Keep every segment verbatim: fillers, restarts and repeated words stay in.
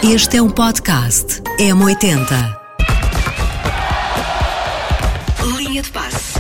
Este é um podcast M oitenta. Linha de passe.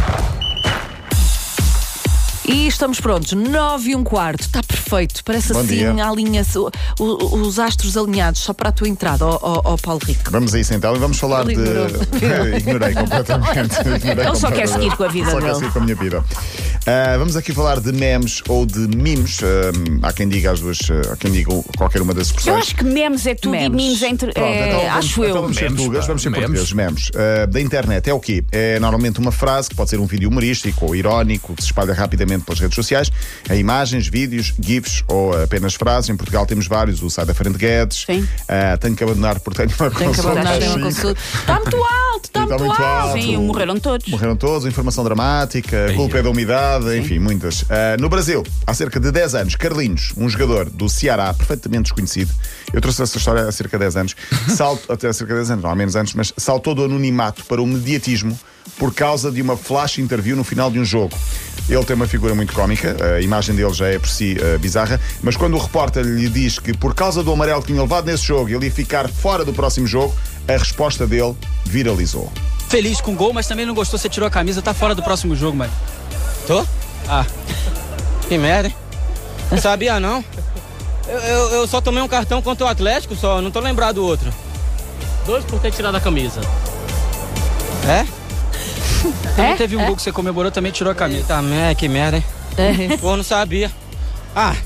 E estamos prontos, nove e um quarto, está perfeito, parece Bom assim, dia. alinha-se o- o- os astros alinhados, só para a tua entrada, ó ó- ó Paulo Rico. Vamos a isso então e vamos falar Ele de. ignorou. Ignorei completamente. Ignorei Ele só quer completamente. seguir com a vida Só dele. quer seguir com a minha vida. Ah, vamos aqui falar de memes ou de mimos. Ah, há quem diga as duas, ah, há quem diga qualquer uma das Eu expressões. acho que memes é tudo Memes. e memes é entre. Pronto, é, então vamos, acho então eu. vamos ser Memes, tugas, pá. vamos ser Memes. portugueses, memes. Ah, da internet é o quê? É normalmente uma frase que pode ser um vídeo humorístico ou irónico que se espalha rapidamente pelas redes sociais, em imagens, vídeos, gifs ou apenas frases. Em Portugal temos vários, o Sai da Frente Guedes, Sim. ah, tenho que abandonar porque tenho uma Tem que consulta abandonar às uma cinco. consulta. Está muito alto, está Está muito, muito alto. alto. Sim, morreram todos. Morreram todos, informação dramática, a culpa é da umidade, enfim, muitas. Ah, no Brasil, há cerca de dez anos, Carlinhos, um jogador do Ceará, perfeitamente desconhecido, eu trouxe essa história há cerca de dez anos, salto, até há cerca de dez anos, não há menos anos, mas saltou do anonimato para o mediatismo por causa de uma flash interview no final de um jogo. Ele tem uma figura muito cómica, a imagem dele já é por si uh, bizarra, mas quando o repórter lhe diz que por causa do amarelo que tinha levado nesse jogo ele ia ficar fora do próximo jogo, a resposta dele viralizou. Feliz com o gol, mas também não gostou, você tirou a camisa, tá fora do próximo jogo, mano. Tô? Ah. Que merda, hein? Não sabia, não. Eu, eu, eu só tomei um cartão contra o Atlético, só, não tô lembrado do outro. Dois por ter tirado a camisa. É? Também É? teve um gol que você comemorou, também tirou a camisa. Tá, merda, que merda, hein? É. Pô, não sabia. Ah.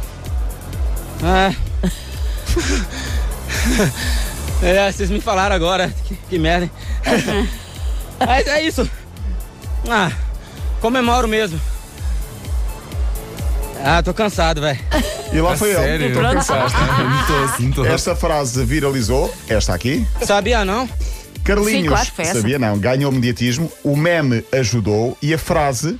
É. É, vocês me falaram agora. Que, que merda, hein? Mas é isso. Ah, comemoro mesmo. Ah, tô cansado, velho. E lá foi ele. Sério? Tô cansado. Não tô assim, tô. Esta frase viralizou, esta aqui. Sabia, não? Carlinhos, Sim, claro, foi essa. sabia não, ganhou mediatismo, o meme ajudou e a frase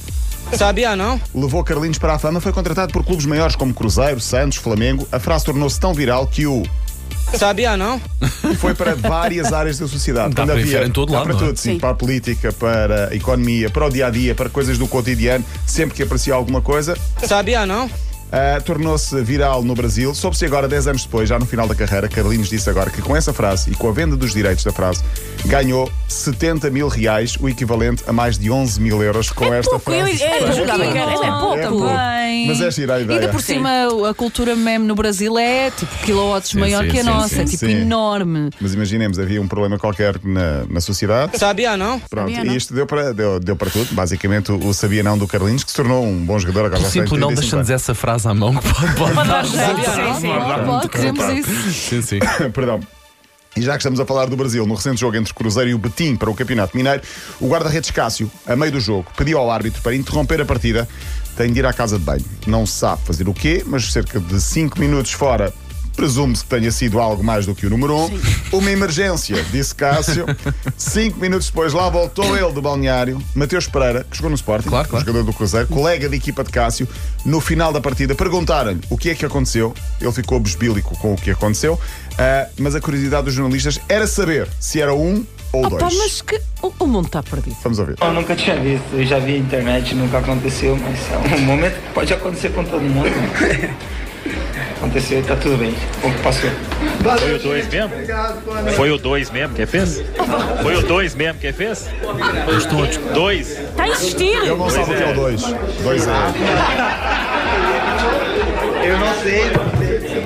Sabia, não? levou Carlinhos para a fama. Foi contratado por clubes maiores como Cruzeiro, Santos, Flamengo. A frase tornou-se tão viral que o Sabia, não? foi para várias áreas da sociedade. Dá Quando para havia- enfiar em todo dá lado, para não é? tudo, sim, Sim. para a política, para a economia, para o dia-a-dia, para coisas do cotidiano. Sempre que aparecia alguma coisa, Sabia, não? Uh, tornou-se viral no Brasil. Soube-se agora, dez anos depois, já no final da carreira, Carlinhos disse agora que com essa frase e com a venda dos direitos da frase, ganhou setenta mil reais, o equivalente a mais de onze mil euros com esta pouco, eu- frase. eu jurava que era- é pouco. É pouco. Também. Mas é gira a ideia. Ainda por cima, a cultura meme no Brasil é tipo quilowatts Sim, maior sim, que a sim, nossa, sim, é tipo sim. enorme. Mas imaginemos, havia um problema qualquer na, na sociedade. Sabia, não? Pronto, Sabia, não? e isto deu para, deu, deu para tudo. Basicamente, o, o sabia não do Carlinhos, que se tornou um bom jogador agora. já tem Simples, não trinta e cinco deixando essa frase à mão que pode, pode dar. Sabia, não? Sim, sim. Pode, queremos isso. Sim, sim. anos. Perdão. E já que estamos a falar do Brasil, no recente jogo entre o Cruzeiro e o Betim para o Campeonato Mineiro, o guarda-redes Cássio, a meio do jogo, pediu ao árbitro para interromper a partida. Tem de ir à casa de banho. Não se sabe fazer o quê, mas cerca de cinco minutos fora, presume-se que tenha sido algo mais do que o número um. Uma emergência, disse Cássio. Cinco minutos depois, lá voltou ele do balneário, Mateus Pereira, que jogou no Sporting, Claro, claro. jogador do Cruzeiro, colega de equipa de Cássio. No final da partida, perguntaram-lhe o que é que aconteceu. Ele ficou besbílico com o que aconteceu, ah, mas a curiosidade dos jornalistas era saber se era um ou Opa, dois. mas que o, o mundo está perdido. Vamos ouvir. Eu nunca tinha visto, eu já vi a internet, nunca aconteceu, mas é um momento que pode acontecer com todo mundo. Né? Aconteceu e tá tudo bem. O que passou? Foi o dois mesmo? Foi o dois mesmo que fez? Foi o dois mesmo que fez? Os todos. Dois? Está a insistir. Ele não sabe o que é o dois. Dois é. Eu não sei, não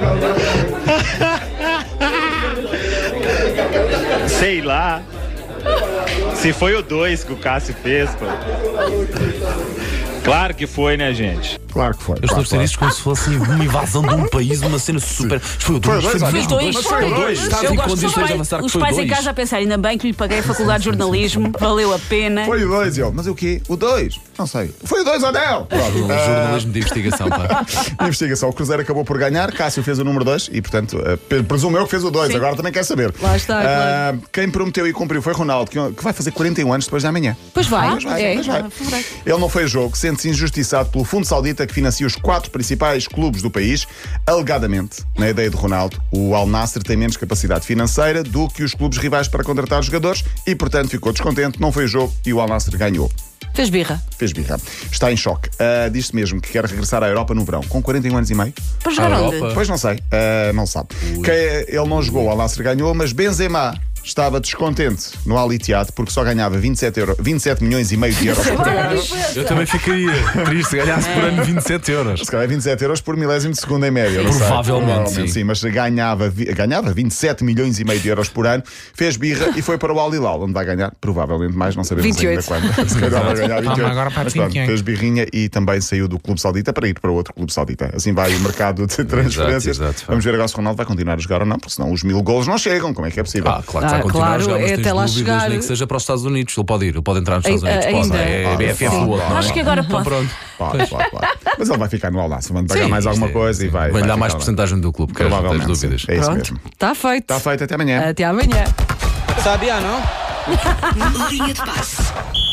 sei. Sei lá. Se foi o dois que o Cássio fez, pô. Claro que foi, né, gente? Claro que foi. Eu estou a claro, dizer claro. isto como se fosse uma invasão de um país, uma cena super. Foi o dois, Foi o dois, mesmo olha. Dois. Mas foi o dois. Estás Eu em gosto condições dos de avançar pais, que os foi o pais em dois. casa a pensar, ainda bem que lhe paguei a faculdade de jornalismo, valeu a pena. Foi o dois, ele. Mas o quê? O dois? Não sei. Foi o dois ou não? Pronto. Um Ah, jornalismo de investigação, pá. investigação. O Cruzeiro acabou por ganhar. Cássio fez o número dois e, portanto, ah, pe- presumo eu que fez o dois. Agora também quer saber. Lá está, Ah, Quem prometeu e cumpriu foi Ronaldo, que, que vai fazer quarenta e um anos depois de amanhã. Pois vai, Pois vai, é. pois vai. Ele não foi a jogo, sente-se injustiçado pelo Fundo Saudita que financia os quatro principais clubes do país. Alegadamente, na ideia de Ronaldo, o Al Nassr tem menos capacidade financeira do que os clubes rivais para contratar jogadores e, portanto, ficou descontente, não foi o jogo e o Al Nassr ganhou. Fez birra. Fez birra. Está em choque. Uh, Diz-se mesmo que quer regressar à Europa no verão, com quarenta e um anos e meio. Para jogar À onde? Europa? Pois não sei, uh, não sabe. Que ele não jogou, Al Nassr ganhou, mas Benzema estava descontente no Al Ittihad porque só ganhava vinte e sete, euro, vinte e sete milhões e meio de euros por ano. Eu também ficaria triste se ganhasse por ano vinte e sete euros. Se calhar vinte e sete euros por milésimo de segundo em média. Não sei. Provavelmente, sim. sim. Mas ganhava, vi- ganhava vinte e sete milhões e meio de euros por ano, fez birra e foi para o Al Hilal, onde vai ganhar provavelmente mais, não sabemos vinte e oito. ainda quando. Se calhar vai ganhar vinte e oito. agora para Mas pronto, vinte e oito. fez birrinha e também saiu do Clube Saudita para ir para outro Clube Saudita. Assim vai o mercado de transferências. Exato, exato. Vamos ver agora se o Ronaldo vai continuar a jogar ou não, porque senão os mil golos não chegam. Como é que é possível? Ah, claro que vai Ah, continuar claro, a jogar, mas é tens até lá dúvidas, chegar. nem que seja para os Estados Unidos. Ele pode ir, ele pode entrar nos Estados Ai- Unidos. Pode, ainda? é Ah, B F F sim. do outro. Acho que agora Então pode. pronto. Pode, pode, pode. Mas ele vai ficar no Al Nassr, vai pagar Sim, mais alguma isto é- coisa e vai. Vai-lhe dar ficar mais lá. porcentagem do clube, queres, Provavelmente. tens dúvidas. sim. É isso Pronto, mesmo. está feito. Está feito, até amanhã. Até amanhã. Sabia não? Linha de passe.